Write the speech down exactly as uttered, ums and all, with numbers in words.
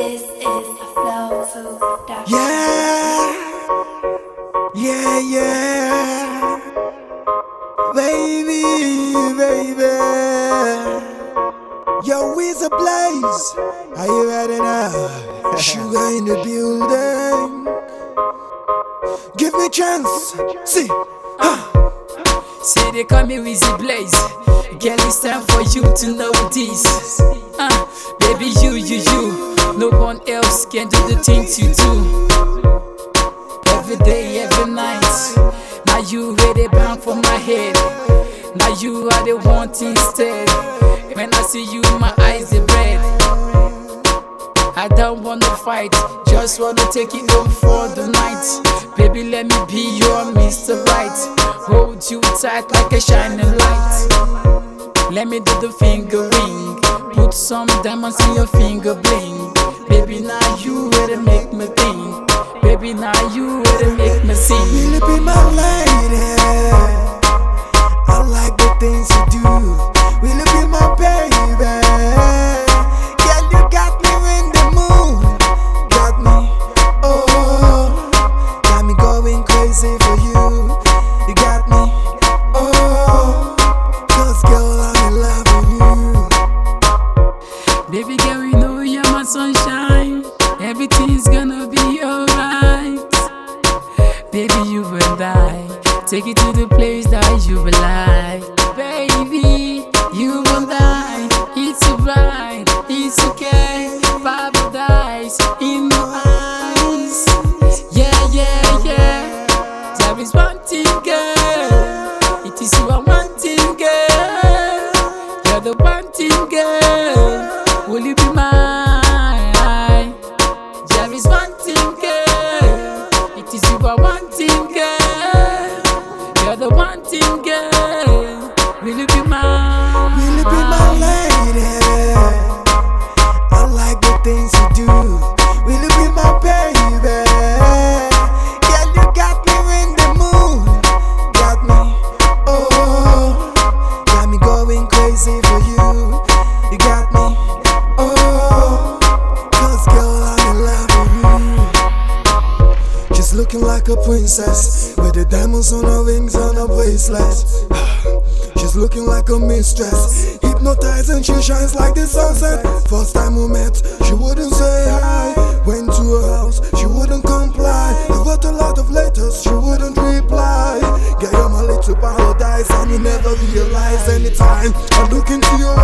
This is a Flow two production. Yeah, yeah, yeah, baby, baby. Yo, it's a blaze. Are you ready now? Sugar in the building. Give me a chance. See, huh? Say they call me Weezy Blaze. Girl, it's time for you to know this. Uh, baby, you, you, you. No one else can do the things you do. Every day, every night. Now you ready bound for my head. Now you are the one instead. When I see you, my eyes they red. I don't wanna fight, just wanna take it home for the night. Baby, let me be your Mister Right. Hold you tight like a shining light. Let me do the finger ring. Put some diamonds in your finger bling. Baby, now you ready make me think. Baby, now you ready make me sing. Will you be my lady? I like the things you do. Will you be my baby? Girl, you got me in the mood. Got me, oh, got me going crazy for you. You got me, oh, 'cause girl, I'm in love with you. Baby girl, you know you're my sunshine. Everything's gonna be alright. Baby, you and I take it to the place that you will like. Baby, you and I, it's alright, it's okay. Paradise in my eyes. Yeah, yeah, yeah. There is one thing, girl. It is you I'm wanting, girl. You're the one thing, girl. Will you be mine? There is one thing, girl. It is you I wanting, girl. You're the one thing, girl. Will you be mine? Will you be my lady? I like the things you do. Will you be my baby? Girl, you got me in the mood. Got me, oh, got me going crazy for you. You got me, oh, 'cause girl, I'm in love with you. She's looking like a princess with the diamonds on her rings and her bracelet. She's looking like a mistress, hypnotizing, she shines like the sunset. First time we met, she wouldn't say hi. Went to her house, she wouldn't comply. I wrote a lot of letters, she wouldn't reply. Girl, you're my little paradise, and you never realize anytime I look into your